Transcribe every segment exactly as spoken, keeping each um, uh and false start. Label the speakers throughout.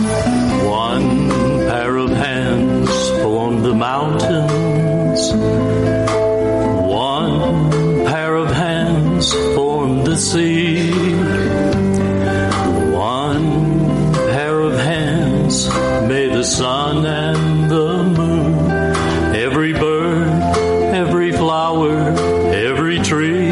Speaker 1: One pair of hands formed the mountains. One pair of hands formed the sea. One pair of hands made the sun and the moon. Every bird, every flower, every tree.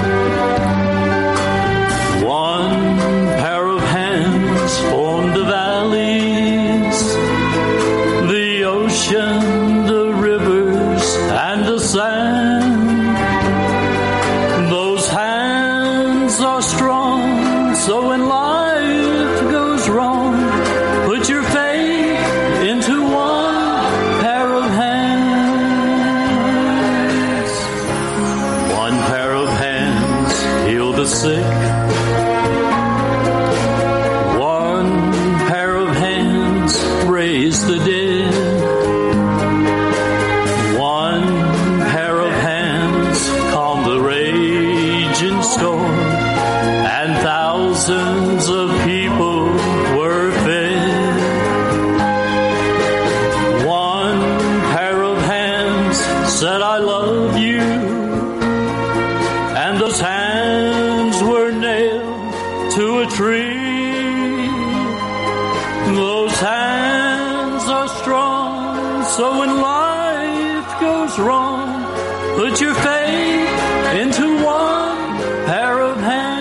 Speaker 1: One pair of hands formed the valleys, the ocean, the rivers, and the sand. Those hands are strong, so when life goes wrong, put your faith into one pair of hands. One pair of hands heal the sick. One pair of hands raise the dead. One pair of hands calm the raging storm, and thousands of people were fed. One pair of hands said, I love you, and those hands were nailed to a tree. Those hands are strong, so when life goes wrong, put your faith into one pair of hands.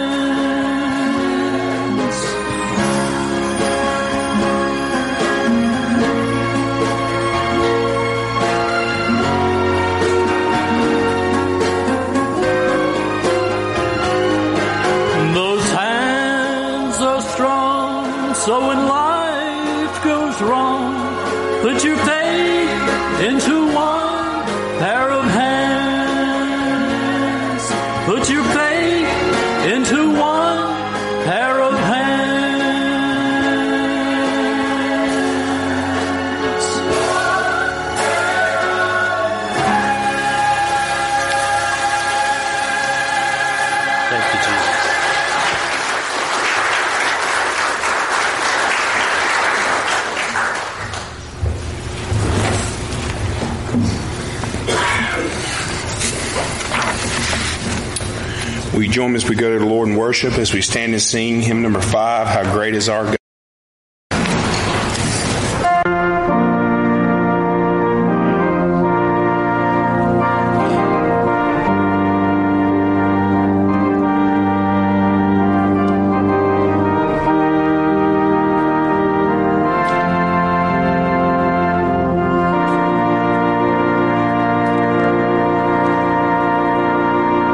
Speaker 1: Those hands are strong, so when life goes wrong, put your faith into one pair of hands. Put your faith into one pair of hands. Thank you, Jesus.
Speaker 2: Will you join me as we go to the Lord in worship as we stand and sing hymn number five, How Great Is Our God.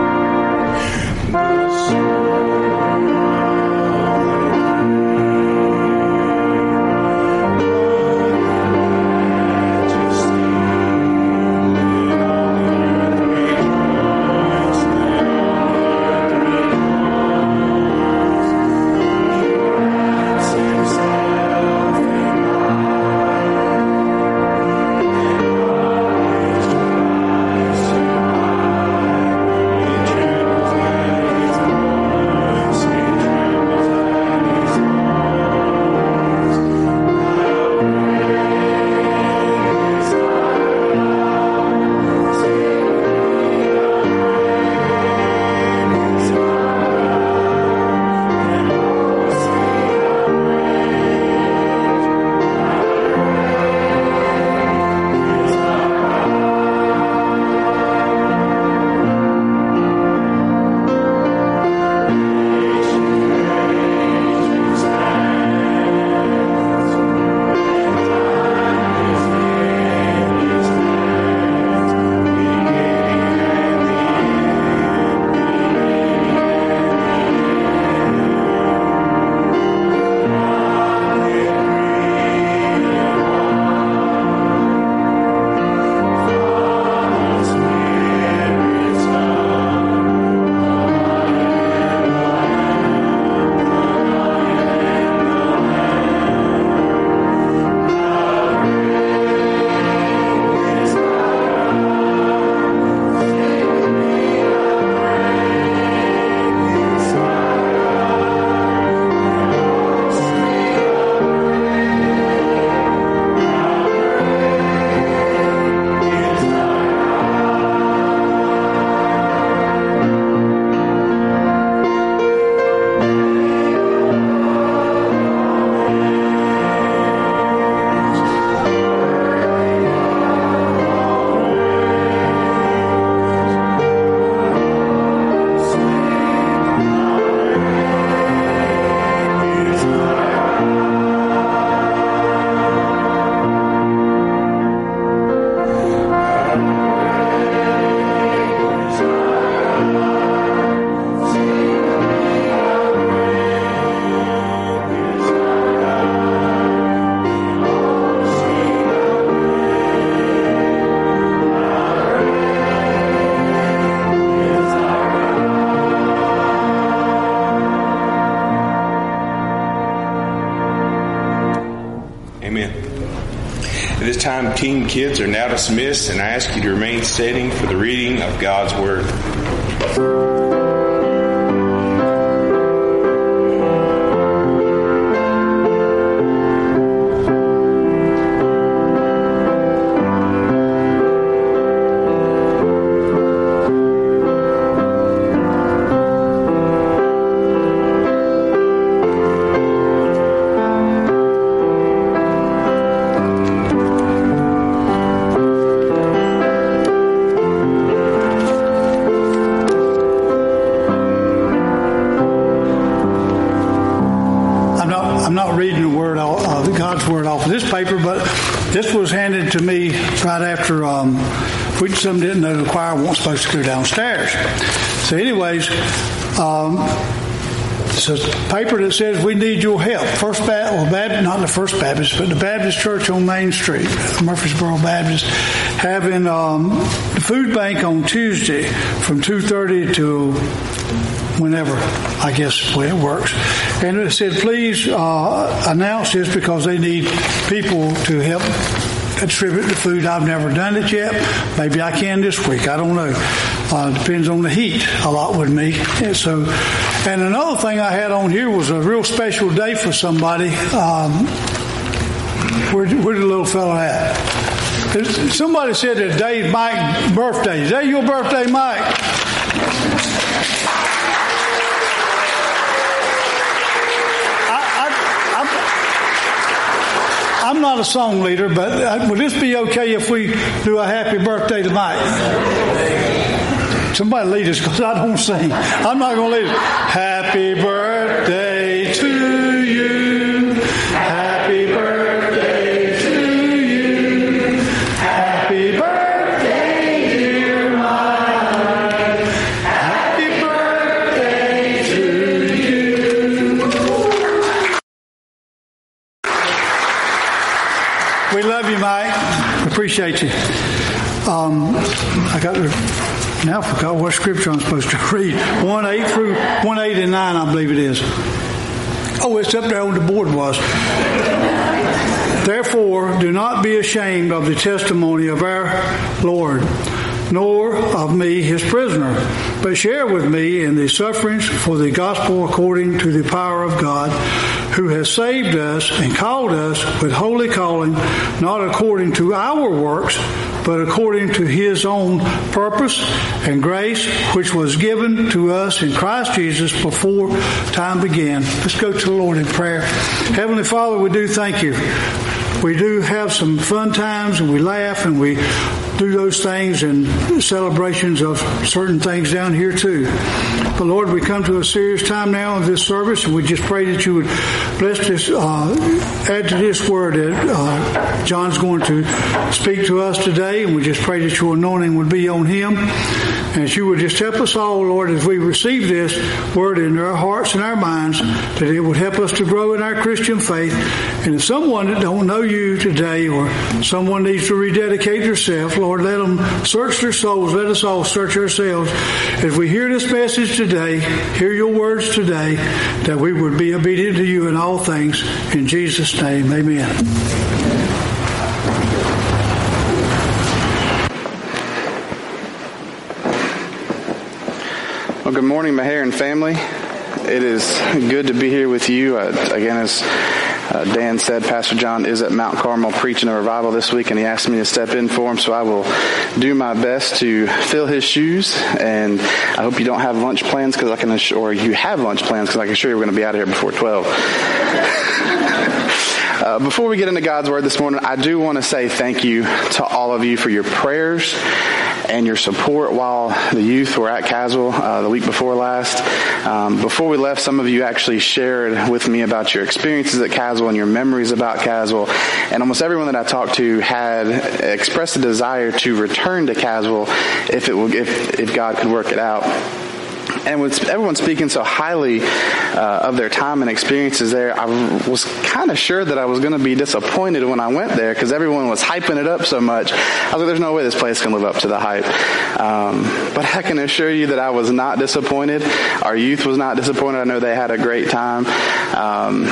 Speaker 1: Thank you.
Speaker 2: Amen. At this time, teen kids are now dismissed, and I ask you to remain standing for the reading of God's Word.
Speaker 3: This was handed to me right after um, we some didn't know the choir wasn't supposed to go downstairs. So, anyways, um, it's a paper that says we need your help. First Baptist, well, Baptist, not the First Baptist, but the Baptist Church on Main Street, Murfreesboro Baptist, having um, the food bank on Tuesday from two thirty to whenever, I guess, the way it works. And it said, please uh, announce this because they need people to help distribute the food. I've never done it yet. Maybe I can this week. I don't know. Uh, depends on the heat a lot with me. And so, and another thing I had on here was a real special day for somebody. Um, where, where did the little fella at? Somebody said that Dave Mike's birthday. Is that your birthday, Mike? I'm not a song leader, but would this be okay if we do a happy birthday to Mike? Somebody lead us because I don't sing. I'm not going to lead us. Happy birthday to you. Happy birthday to you. Happy birthday, dear Mike. Happy birthday to you. We love you, Mike. Appreciate you. Um, I got to, now I forgot what scripture I'm supposed to read. One eight through one eight and nine, I believe it is. Oh, it's up there on the board was. Therefore, do not be ashamed of the testimony of our Lord, nor of me, his prisoner, but share with me in the sufferings for the gospel according to the power of God, who has saved us and called us with holy calling, not according to our works, but according to his own purpose and grace, which was given to us in Christ Jesus before time began. Let's go to the Lord in prayer. Heavenly Father, we do thank you. We do have some fun times, and we laugh, and we do those things and celebrations of certain things down here too. But Lord, we come to a serious time now of this service, and we just pray that you would bless this, uh, add to this word that uh, John's going to speak to us today, and we just pray that your anointing would be on him, and that you would just help us all, Lord, as we receive this word in our hearts and our minds, that it would help us to grow in our Christian faith. And if someone that don't know you today, or someone needs to rededicate themselves, Lord, let them search their souls. Let us all search ourselves as we hear this message today, hear your words today, that we would be obedient to you in all things. In Jesus' name, amen.
Speaker 4: Well, good morning, Maharan family. It is good to be here with you. Uh, again, as uh, Dan said, Pastor John is at Mount Carmel preaching a revival this week, and he asked me to step in for him, so I will do my best to fill his shoes. And I hope you don't have lunch plans, because I can assure, or you have lunch plans, because I can assure you we're going to be out of here before twelve. Uh, before we get into God's Word this morning, I do want to say thank you to all of you for your prayers and your support while the youth were at Caswell uh, the week before last. Um, before we left, some of you actually shared with me about your experiences at Caswell and your memories about Caswell. And almost everyone that I talked to had expressed a desire to return to Caswell if it will, if, if God could work it out. And with everyone speaking so highly uh, of their time and experiences there, I was kind of sure that I was going to be disappointed when I went there, because everyone was hyping it up so much. I was like, there's no way this place can live up to the hype. Um, but I can assure you that I was not disappointed. Our youth was not disappointed. I know they had a great time. Um,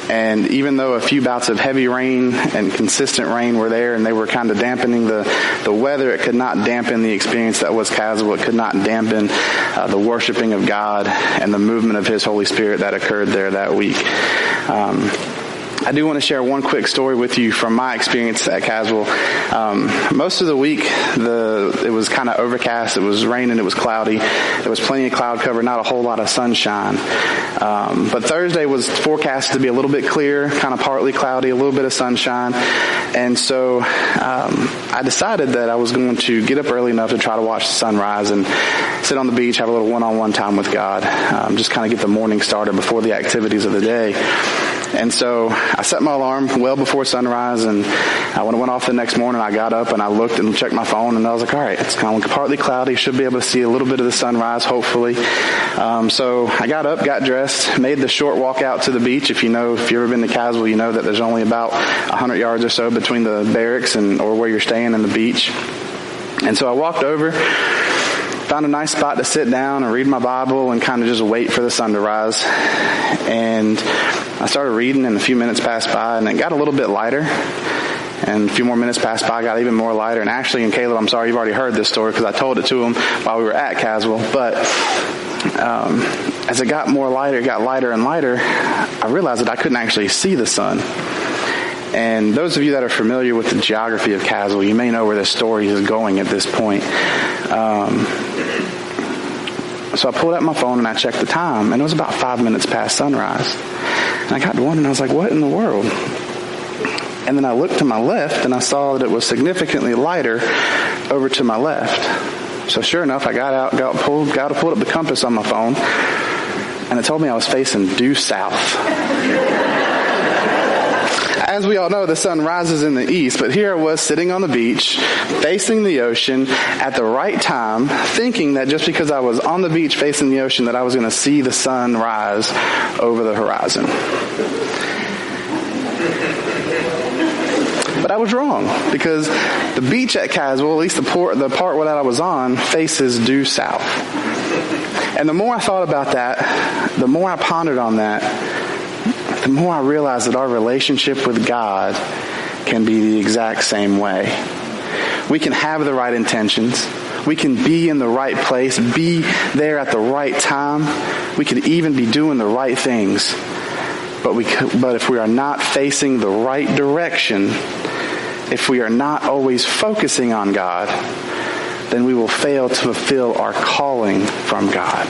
Speaker 4: And even though a few bouts of heavy rain and consistent rain were there and they were kind of dampening the, the weather, it could not dampen the experience that was Caswell. It could not dampen uh, the worshiping of God and the movement of His Holy Spirit that occurred there that week. Um, I do want to share one quick story with you from my experience at Caswell. Um, most of the week, the it was kind of overcast. It was raining. It was cloudy. There was plenty of cloud cover, not a whole lot of sunshine. Um, but Thursday was forecasted to be a little bit clear, kind of partly cloudy, a little bit of sunshine. And so um, I decided that I was going to get up early enough to try to watch the sunrise and sit on the beach, have a little one-on-one time with God, um, just kind of get the morning started before the activities of the day. And so I set my alarm well before sunrise, and uh, when it went off the next morning, I got up and I looked and checked my phone, and I was like, all right, it's kind of partly cloudy. Should be able to see a little bit of the sunrise, hopefully. Um, so I got up, got dressed, made the short walk out to the beach. If you know, if you've ever been to Caswell, you know that there's only about one hundred yards or so between the barracks and or where you're staying and the beach. And so I walked over, found a nice spot to sit down and read my Bible and kind of just wait for the sun to rise. And I started reading, and a few minutes passed by, and it got a little bit lighter. And a few more minutes passed by, got even more lighter. And Ashley and Caleb, I'm sorry, you've already heard this story because I told it to them while we were at Caswell. But um, as it got more lighter, it got lighter and lighter, I realized that I couldn't actually see the sun. And those of you that are familiar with the geography of Caswell, you may know where this story is going at this point. Um, so I pulled out my phone and I checked the time, and it was about five minutes past sunrise. And I got to wondering, I was like, what in the world? And then I looked to my left and I saw that it was significantly lighter over to my left. So sure enough, I got out, got pulled, got to pull up the compass on my phone, and it told me I was facing due south. As we all know, the sun rises in the east, but here I was sitting on the beach, facing the ocean at the right time, thinking that just because I was on the beach facing the ocean that I was going to see the sun rise over the horizon. But I was wrong, because the beach at Caswell, at least the, port, the part that I was on, faces due south. And the more I thought about that, the more I pondered on that, the more I realized that our relationship with God can be the exact same way. We can have the right intentions. We can be in the right place, be there at the right time. We could even be doing the right things. But we, but if we are not facing the right direction, if we are not always focusing on God, then we will fail to fulfill our calling from God.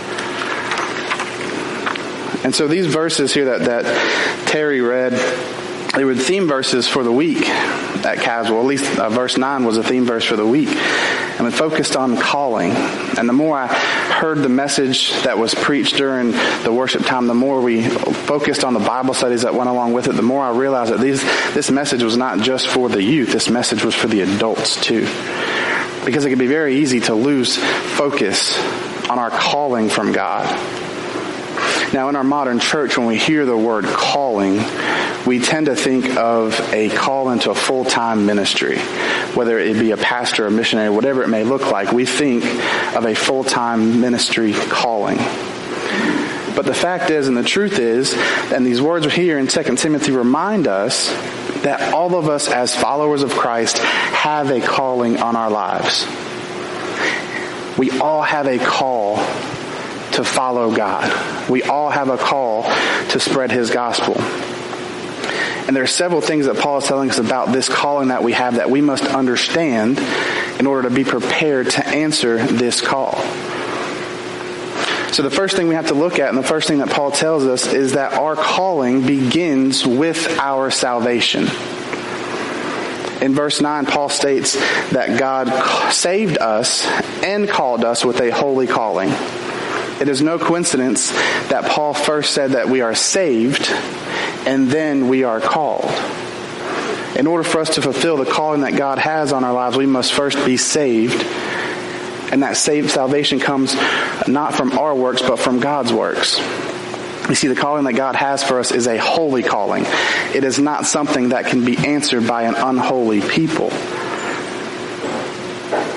Speaker 4: And so these verses here that, that Terry read, they were theme verses for the week at Caswell. At least uh, verse nine was a theme verse for the week. And it focused on calling. And the more I heard the message that was preached during the worship time, the more we focused on the Bible studies that went along with it, the more I realized that these, this message was not just for the youth. This message was for the adults too. Because it can be very easy to lose focus on our calling from God. Now, in our modern church, when we hear the word calling, we tend to think of a call into a full-time ministry. Whether it be a pastor, a missionary, whatever it may look like, we think of a full-time ministry calling. But the fact is, and the truth is, and these words here in Second Timothy remind us that all of us as followers of Christ have a calling on our lives. We all have a call to follow God. We all have a call to spread His gospel. And there are several things that Paul is telling us about this calling that we have that we must understand in order to be prepared to answer this call. So the first thing we have to look at, and the first thing that Paul tells us, is that our calling begins with our salvation. In verse nine, Paul states that God saved us and called us with a holy calling. It is no coincidence that Paul first said that we are saved and then we are called. In order for us to fulfill the calling that God has on our lives, we must first be saved. And that saved salvation comes not from our works, but from God's works. You see, the calling that God has for us is a holy calling. It is not something that can be answered by an unholy people.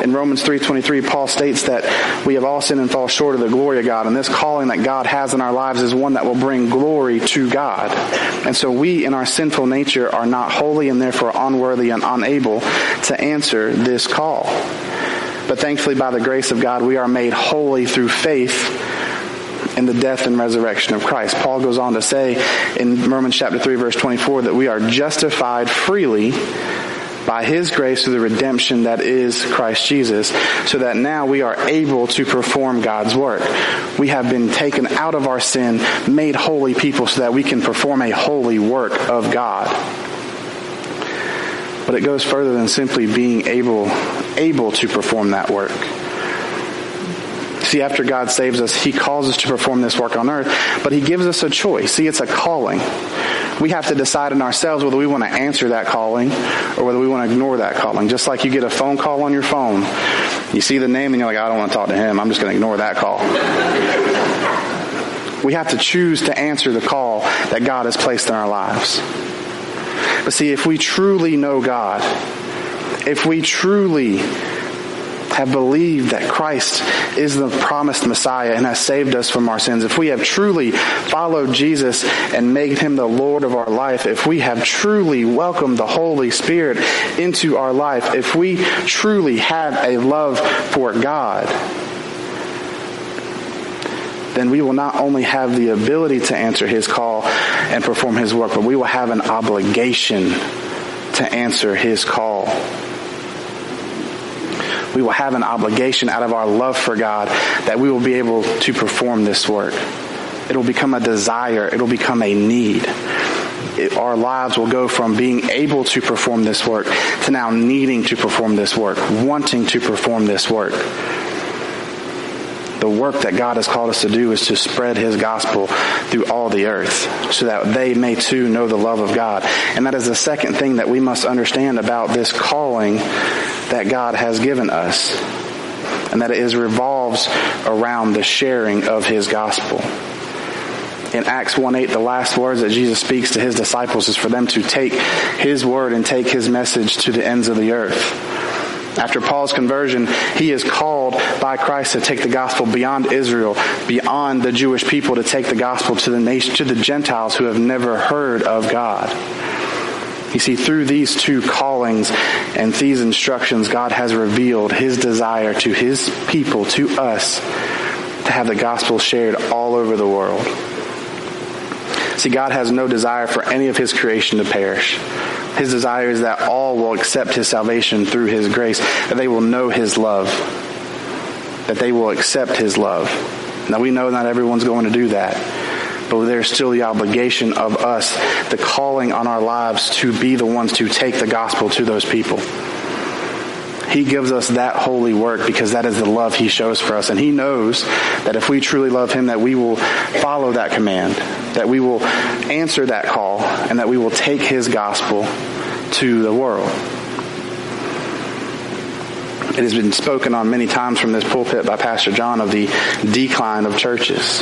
Speaker 4: In Romans three twenty-three, Paul states that we have all sinned and fall short of the glory of God, and this calling that God has in our lives is one that will bring glory to God. And so we, in our sinful nature, are not holy and therefore unworthy and unable to answer this call. But thankfully, by the grace of God, we are made holy through faith in the death and resurrection of Christ. Paul goes on to say in Romans chapter three, verse twenty-four, that we are justified freely by His grace through the redemption that is Christ Jesus, so that now we are able to perform God's work. We have been taken out of our sin, made holy people, so that we can perform a holy work of God. But it goes further than simply being able, able to perform that work. See, after God saves us, He calls us to perform this work on earth, but He gives us a choice. See, it's a calling. We have to decide in ourselves whether we want to answer that calling or whether we want to ignore that calling. Just like you get a phone call on your phone. You see the name and you're like, I don't want to talk to him. I'm just going to ignore that call. We have to choose to answer the call that God has placed in our lives. But see, if we truly know God, if we truly have believed that Christ is the promised Messiah and has saved us from our sins, if we have truly followed Jesus and made Him the Lord of our life, if we have truly welcomed the Holy Spirit into our life, if we truly have a love for God, then we will not only have the ability to answer His call and perform His work, but we will have an obligation to answer His call. We will have an obligation out of our love for God that we will be able to perform this work. It will become a desire. It will become a need. It, our lives will go from being able to perform this work to now needing to perform this work, wanting to perform this work. The work that God has called us to do is to spread His gospel through all the earth so that they may too know the love of God. And that is the second thing that we must understand about this calling that God has given us, and that it is revolves around the sharing of His gospel. In Acts one eight, the last words that Jesus speaks to His disciples is for them to take His word and take His message to the ends of the earth. After Paul's conversion, he is called by Christ to take the gospel beyond Israel, beyond the Jewish people, to take the gospel to the nation, to the Gentiles who have never heard of God. You see, through these two callings and these instructions, God has revealed His desire to His people, to us, to have the gospel shared all over the world. See, God has no desire for any of His creation to perish. His desire is that all will accept His salvation through His grace, that they will know His love, that they will accept His love. Now, we know not everyone's going to do that, but there's still the obligation of us, the calling on our lives to be the ones to take the gospel to those people. He gives us that holy work because that is the love He shows for us. And He knows that if we truly love Him, that we will follow that command, that we will answer that call, and that we will take His gospel to the world. It has been spoken on many times from this pulpit by Pastor John of the decline of churches.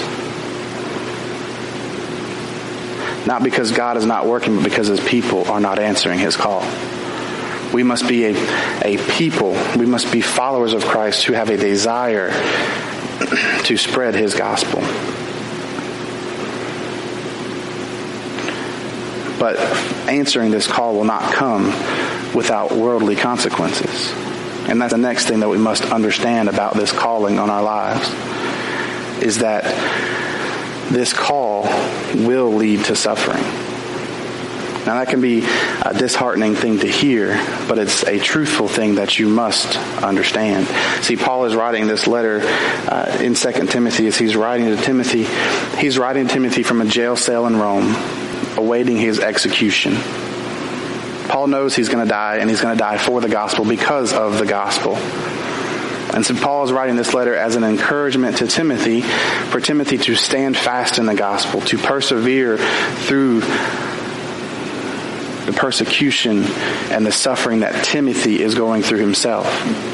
Speaker 4: Not because God is not working, but because His people are not answering His call. We must be a, a people, we must be followers of Christ who have a desire to spread His gospel. But answering this call will not come without worldly consequences. And that's the next thing that we must understand about this calling on our lives, is that this call will lead to suffering. Now, that can be a disheartening thing to hear, but it's a truthful thing that you must understand. See, Paul is writing this letter uh, in Second Timothy. As he's writing to Timothy, he's writing to Timothy from a jail cell in Rome, awaiting his execution. Paul knows he's going to die, and he's going to die for the gospel because of the gospel. And so Paul is writing this letter as an encouragement to Timothy, for Timothy to stand fast in the gospel, to persevere through the persecution and the suffering that Timothy is going through himself.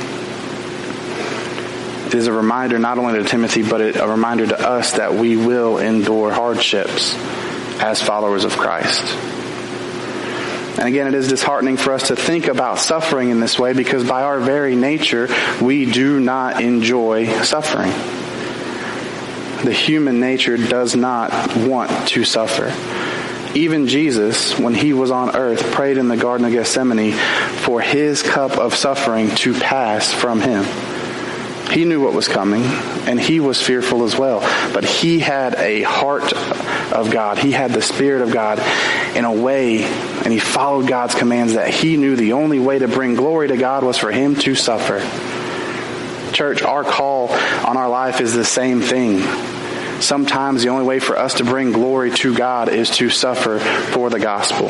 Speaker 4: It is a reminder not only to Timothy, but a reminder to us that we will endure hardships as followers of Christ. And again, it is disheartening for us to think about suffering in this way because by our very nature, we do not enjoy suffering. The human nature does not want to suffer. Even Jesus, when he was on earth, prayed in the Garden of Gethsemane for his cup of suffering to pass from him. He knew what was coming, and he was fearful as well. But he had a heart of God. He had the Spirit of God in a way, and he followed God's commands that he knew the only way to bring glory to God was for him to suffer. Church, our call on our life is the same thing. Sometimes the only way for us to bring glory to God is to suffer for the gospel.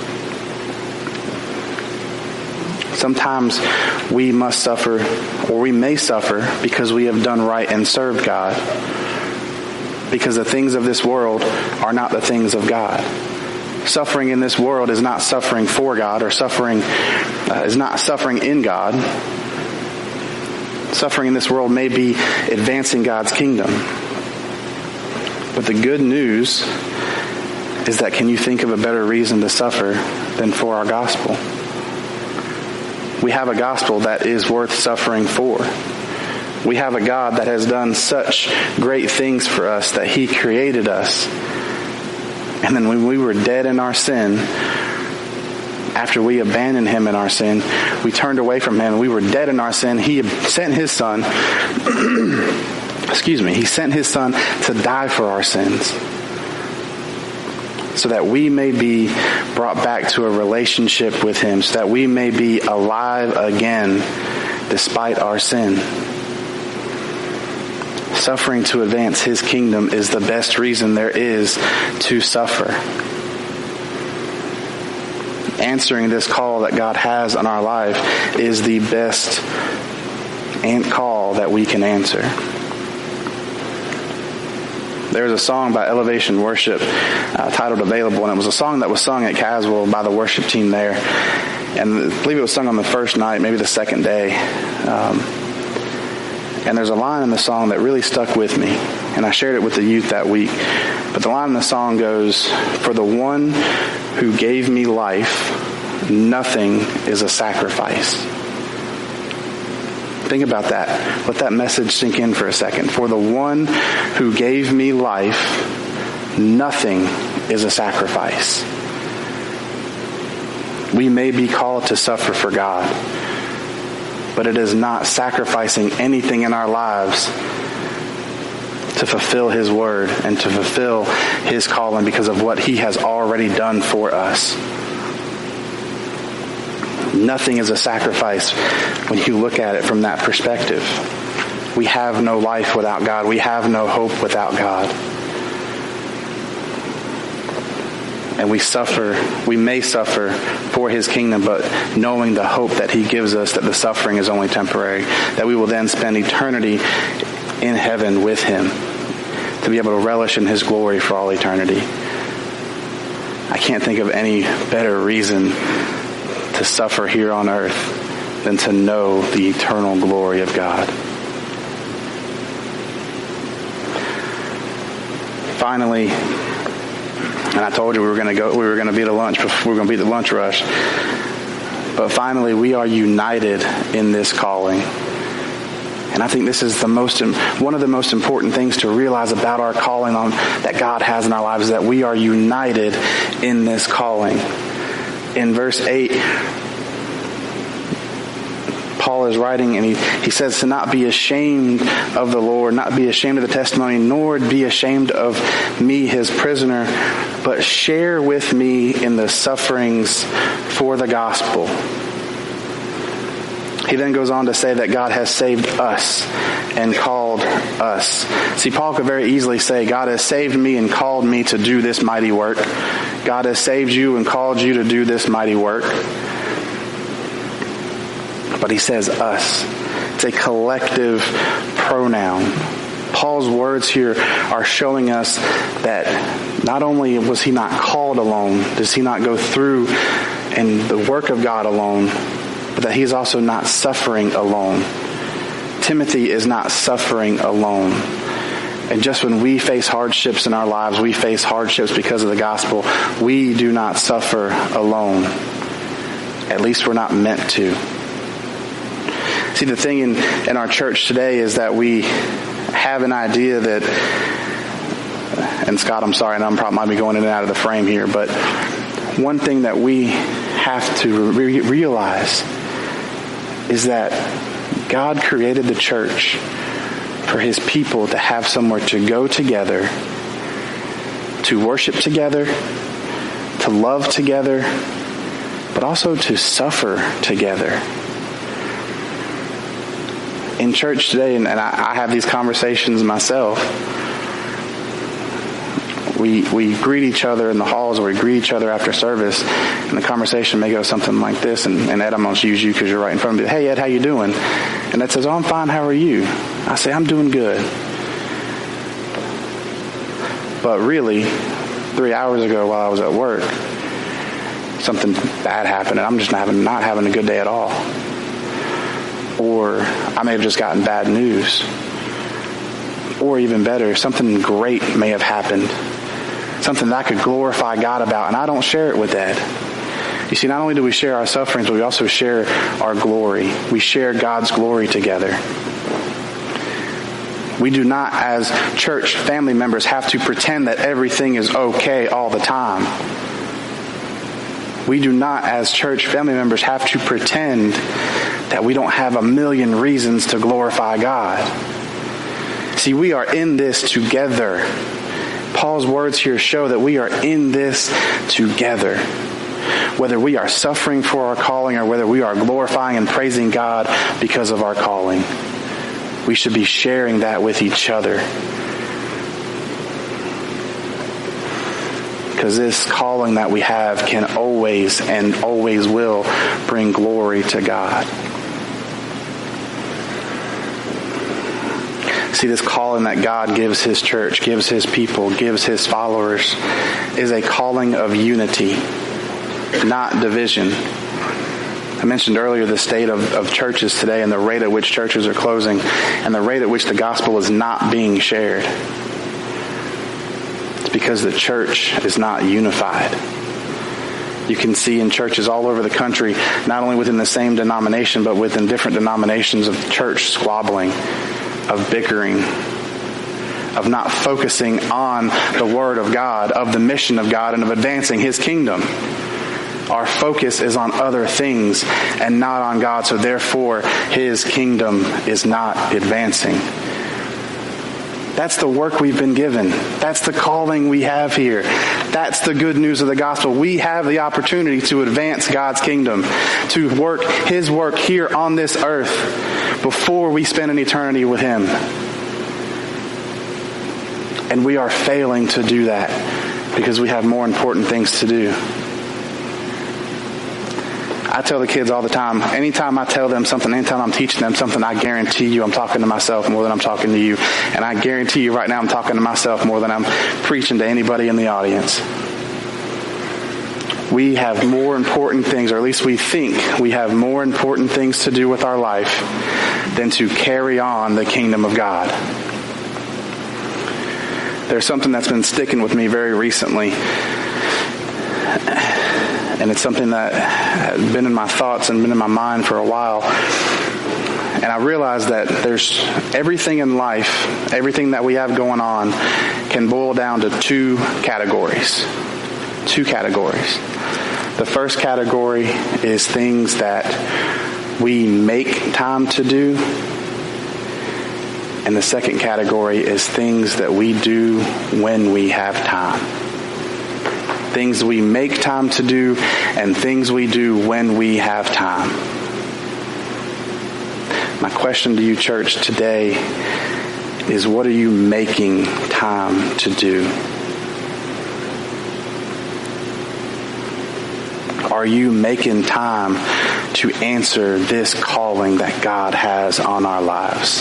Speaker 4: Sometimes we must suffer, or we may suffer, because we have done right and served God. Because the things of this world are not the things of God. Suffering in this world is not suffering for God, or suffering uh, is not suffering in God. Suffering in this world may be advancing God's kingdom. But the good news is that can you think of a better reason to suffer than for our gospel? We have a gospel that is worth suffering for. We have a God that has done such great things for us that he created us. And then when we were dead in our sin, after we abandoned him in our sin, we turned away from him. We were dead in our sin. He sent his son, excuse me, he sent his son to die for our sins, so that we may be brought back to a relationship with him, so that we may be alive again despite our sin. Suffering to advance his kingdom is the best reason there is to suffer. Answering this call that God has on our life is the best call that we can answer. There's a song by Elevation Worship uh, titled Available, and it was a song that was sung at Caswell by the worship team there. And I believe it was sung on the first night, maybe the second day. Um, and there's a line in the song that really stuck with me, and I shared it with the youth that week. But the line in the song goes, "For the one who gave me life, nothing is a sacrifice." Think about that. Let that message sink in for a second. For the one who gave me life, nothing is a sacrifice. We may be called to suffer for God, but it is not sacrificing anything in our lives to fulfill his word and to fulfill his calling because of what he has already done for us. Nothing is a sacrifice when you look at it from that perspective. We have no life without God. We have no hope without God. And we suffer, we may suffer for his kingdom, but knowing the hope that he gives us, that the suffering is only temporary, that we will then spend eternity in heaven with him, to be able to relish in his glory for all eternity. I can't think of any better reason to suffer here on earth than to know the eternal glory of God. Finally, and I told you we were going to go, we were going to be at a lunch, we were going to be at the lunch rush. But finally, we are united in this calling. And I think this is the most, one of the most important things to realize about our calling on that God has in our lives, is that we are united in this calling. In verse eight, Paul is writing and he, he says to not be ashamed of the Lord, not be ashamed of the testimony, nor be ashamed of me, his prisoner, but share with me in the sufferings for the gospel. He then goes on to say that God has saved us and called us. See, Paul could very easily say, God has saved me and called me to do this mighty work. God has saved you and called you to do this mighty work. But he says us. It's a collective pronoun. Paul's words here are showing us that not only was he not called alone, does he not go through in the work of God alone, but that he is also not suffering alone. Timothy is not suffering alone. And just when we face hardships in our lives, we face hardships because of the gospel, we do not suffer alone. At least we're not meant to. See, the thing in, in our church today is that we have an idea that, and Scott, I'm sorry, and I'm probably might be going in and out of the frame here, but one thing that we have to re- realize is that God created the church for his people to have somewhere to go together, to worship together, to love together, but also to suffer together. In church today, and, and I, I have these conversations myself, we we greet each other in the halls, or we greet each other after service, and the conversation may go something like this, and, and Ed, I'm going to use you because you're right in front of me. Hey Ed, how you doing? And Ed says, oh, I'm fine, how are you? I say, I'm doing good. But really, three hours ago while I was at work, something bad happened, and I'm just not having, not having a good day at all. Or I may have just gotten bad news. Or even better, something great may have happened. Something that I could glorify God about, and I don't share it with Ed. You see, not only do we share our sufferings, but we also share our glory. We share God's glory together. We do not, as church family members, have to pretend that everything is okay all the time. We do not, as church family members, have to pretend that we don't have a million reasons to glorify God. See, we are in this together. Paul's words here show that we are in this together. Whether we are suffering for our calling or whether we are glorifying and praising God because of our calling, we should be sharing that with each other. Because this calling that we have can always and always will bring glory to God. See, this calling that God gives his church, gives his people, gives his followers, is a calling of unity, not division. I mentioned earlier the state of, of churches today and the rate at which churches are closing and the rate at which the gospel is not being shared. It's because the church is not unified. You can see in churches all over the country, not only within the same denomination, but within different denominations of church squabbling, of bickering, of not focusing on the Word of God, of the mission of God, and of advancing his kingdom. Our focus is on other things and not on God, so therefore his kingdom is not advancing. That's the work we've been given. That's the calling we have here. That's the good news of the gospel. We have the opportunity to advance God's kingdom, to work his work here on this earth before we spend an eternity with him. And we are failing to do that because we have more important things to do. I tell the kids all the time, anytime I tell them something, anytime I'm teaching them something, I guarantee you I'm talking to myself more than I'm talking to you. And I guarantee you right now I'm talking to myself more than I'm preaching to anybody in the audience. We have more important things, or at least we think we have more important things to do with our life than to carry on the kingdom of God. There's something that's been sticking with me very recently. And it's something that has been in my thoughts and been in my mind for a while. And I realize that there's everything in life, everything that we have going on can boil down to two categories. Two categories. The first category is things that we make time to do. And the second category is things that we do when we have time. Things we make time to do and things we do when we have time. My question to you, church, today is, what are you making time to do? Are you making time to answer this calling that God has on our lives?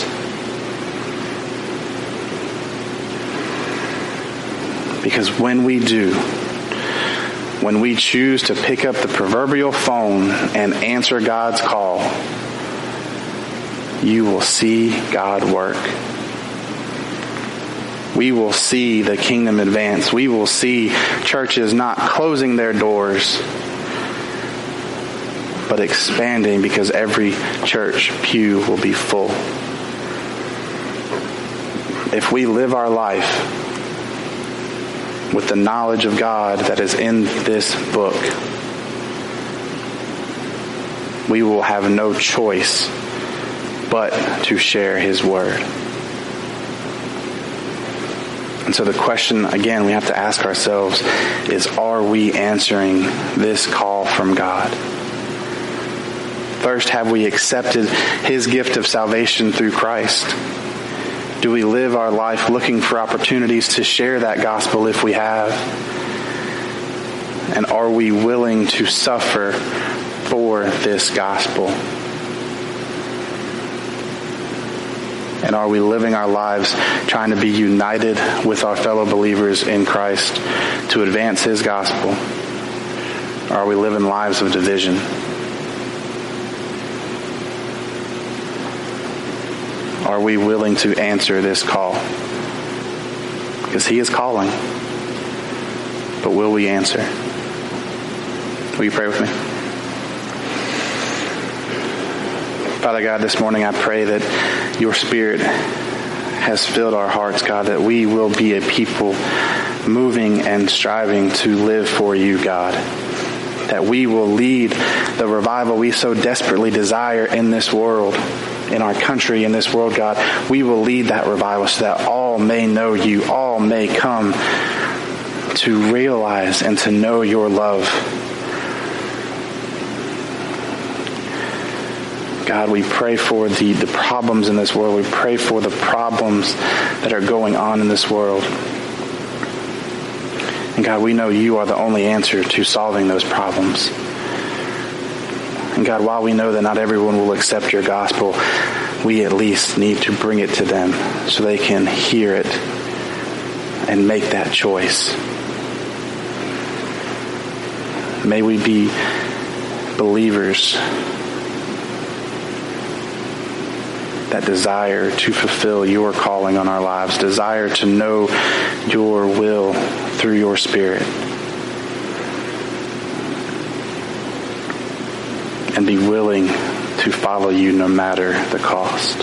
Speaker 4: Because when we do, when we choose to pick up the proverbial phone and answer God's call, you will see God work. We will see the kingdom advance. We will see churches not closing their doors, but expanding because every church pew will be full. If we live our life with the knowledge of God that is in this book, we will have no choice but to share his word. And so the question, again, we have to ask ourselves is, are we answering this call from God? First, have we accepted his gift of salvation through Christ? Do we live our life looking for opportunities to share that gospel if we have? And are we willing to suffer for this gospel? And are we living our lives trying to be united with our fellow believers in Christ to advance his gospel? Or are we living lives of division? Are we willing to answer this call? Because he is calling. But will we answer? Will you pray with me? Father God, this morning I pray that your Spirit has filled our hearts, God, that we will be a people moving and striving to live for you, God. That we will lead the revival we so desperately desire in this world, in our country, in this world, God. We will lead that revival so that all may know you, all may come to realize and to know your love. God, we pray for the, the problems in this world. We pray for the problems that are going on in this world. And God, we know you are the only answer to solving those problems. And God, while we know that not everyone will accept your gospel, we at least need to bring it to them so they can hear it and make that choice. May we be believers that desire to fulfill your calling on our lives, desire to know your will through your Spirit, and be willing to follow you no matter the cost.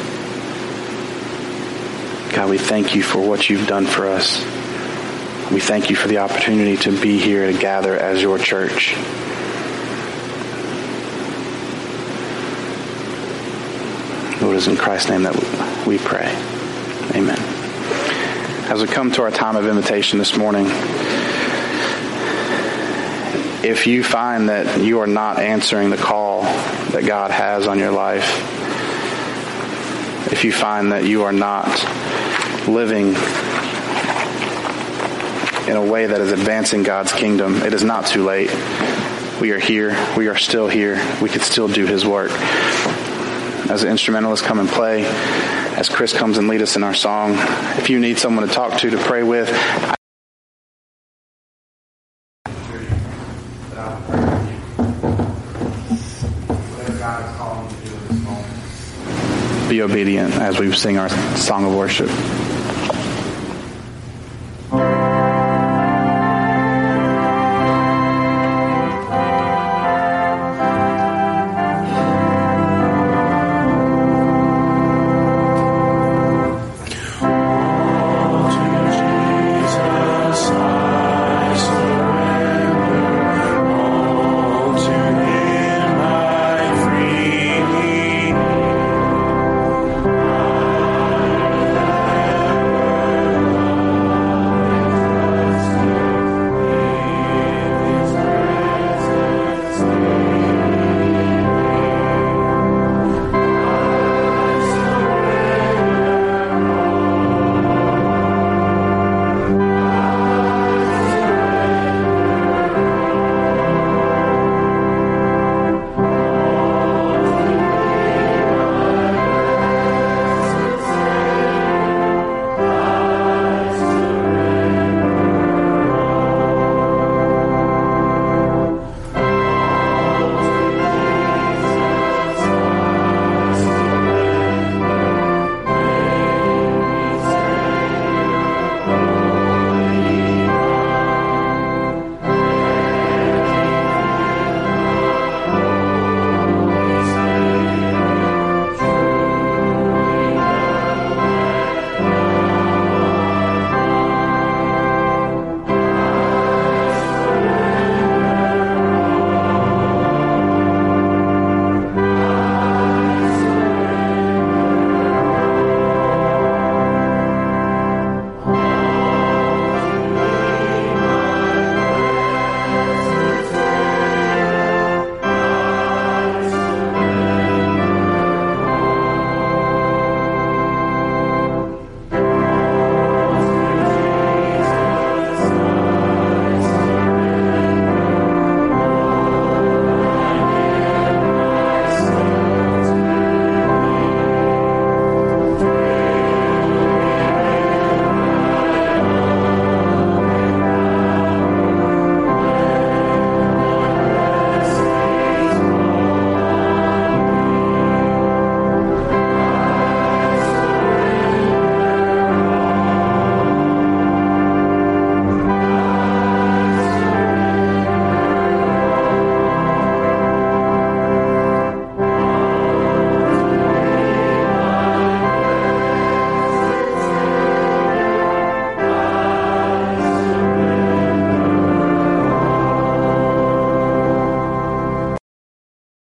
Speaker 4: God, we thank you for what you've done for us. We thank you for the opportunity to be here to gather as your church. Lord, it is in Christ's name that we pray. Amen. As we come to our time of invitation this morning, if you find that you are not answering the call that God has on your life, if you find that you are not living in a way that is advancing God's kingdom, it is not too late. We are here. We are still here. We could still do his work. As the instrumentalists come and play, as Chris comes and lead us in our song, if you need someone to talk to, to pray with, be obedient as we sing our song of worship.